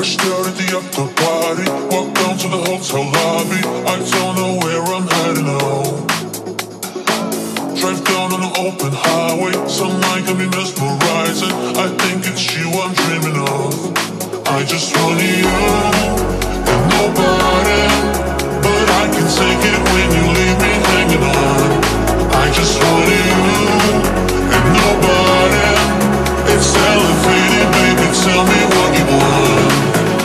Stare at the after party, walk down to the hotel lobby. I don't know where I'm heading now. Drive down on an open highway, sunlight can be mesmerizing. I think it's you I'm dreaming of. I just want you and nobody, but I can take it when you leave me hanging on. I just want you and nobody. It's elevated, baby, tell me what you want.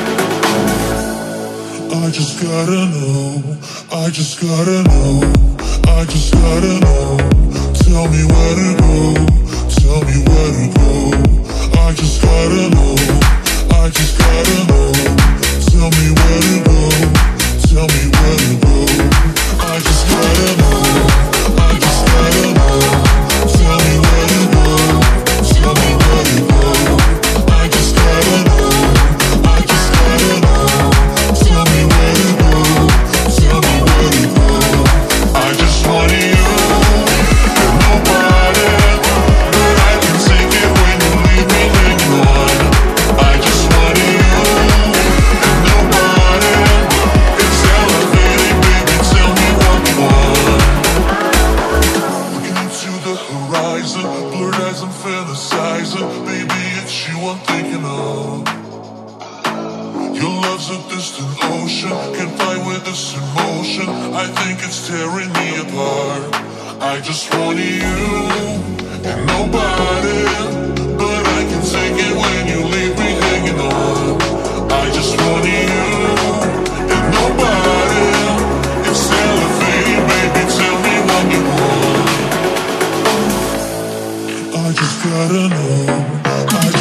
I just gotta know, I just gotta know, I just gotta know. Tell me where to go, tell me where to go. I just gotta know, I just gotta know. Tell me where to go, tell me where to go. I just gotta know, I just gotta know. Tell me where to go, tell me where to go. I just gotta know, I just gotta know. Tell me where to go, tell me where to go. I just want you and nobody, but I can take it when you leave me hanging on. I just want you and nobody. It's elevated, baby, tell me what you want. Looking into the horizon, blurred eyes I'm fantasizing. Baby, it's you I'm thinking of. Your love's a distant ocean, can't fight with this emotion. I think it's tearing me apart. I just want you and nobody, but I can take it when you leave me hanging on. I just want you and nobody. It's elevated, baby, tell me what you want. I just gotta know, I